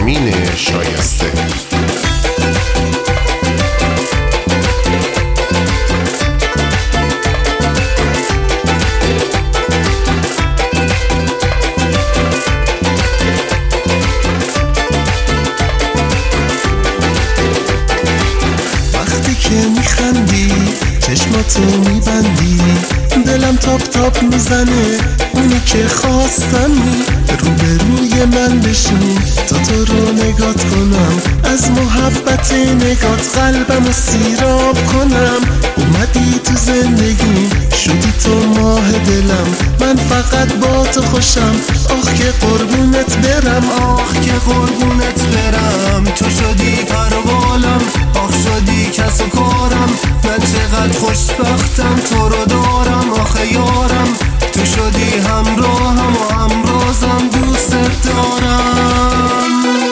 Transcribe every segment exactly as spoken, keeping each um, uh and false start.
امین شایسته. که میخندی چشماتو میبندی دلم تاپ تاپ میزنه اونی که خواستمی روبروی من بشین تا تو رو نگات کنم از محبت نگات قلبم رو سیراب کنم اومدی تو زندگیم شدی تو ماه دلم من فقط با تو خوشم آخ که قربونت برم آخ که قربونت برم تو شدی پروالم آخ شدی کس و کارم من چقدر خوشبختم تو رو دارم آخه یارم تو شدی همراهم و همرازم دوست دارم.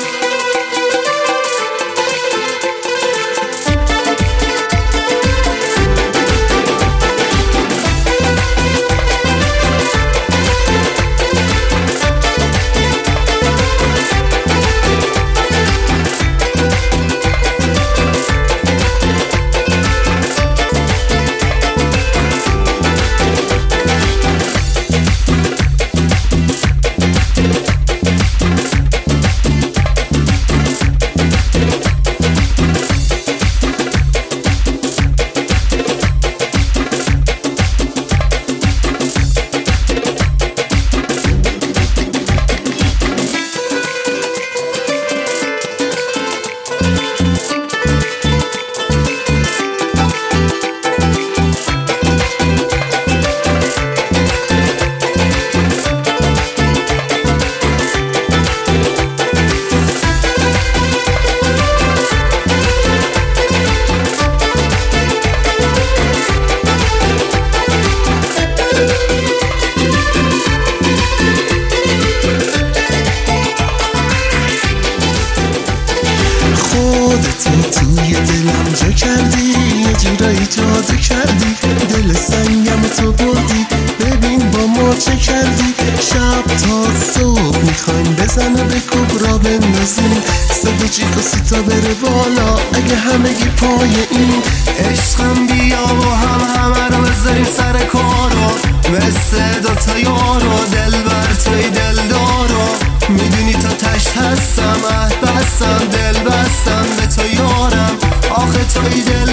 خودت توی دلم جا کردی یه جورایی جادو کردی دل سنگم تو بردی ببین با ما چه کردی شب تا صبح میخوایم بزن و به کبرا بندازیم صدا چیک و سیتا بره بالا اگه همگی پای این عشقم بیا و هم همه رو بذاریم سر کارو مثل دوتا یارو دل بر توی دل دارو میدونی تا تشت هستم عهد بستم دل بستم به تو یارم آخه توی دل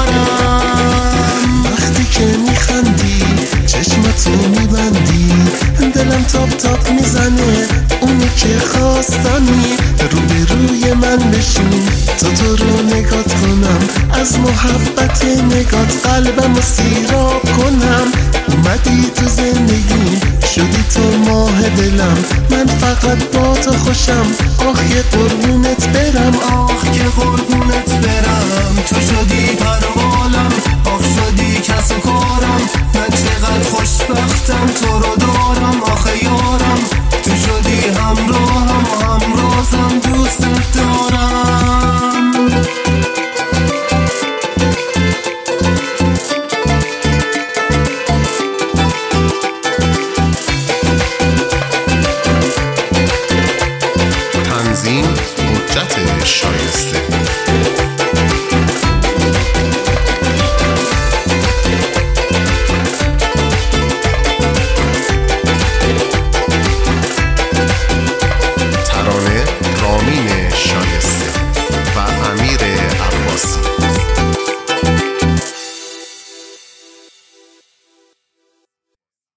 دارم وقتی که میخندی چشمتو میبندی دلم تاپ تاپ میزنه اونی که خواستمی روبروی من بشین تا تو رو نگات کنم از محبت نگات قلبم رو سیراب کنم اومدی تو زندگیم شدی تو ماه دلم من فقط با تو خوشم آخ که قربونت برم آخ که قربونت برم تو شدی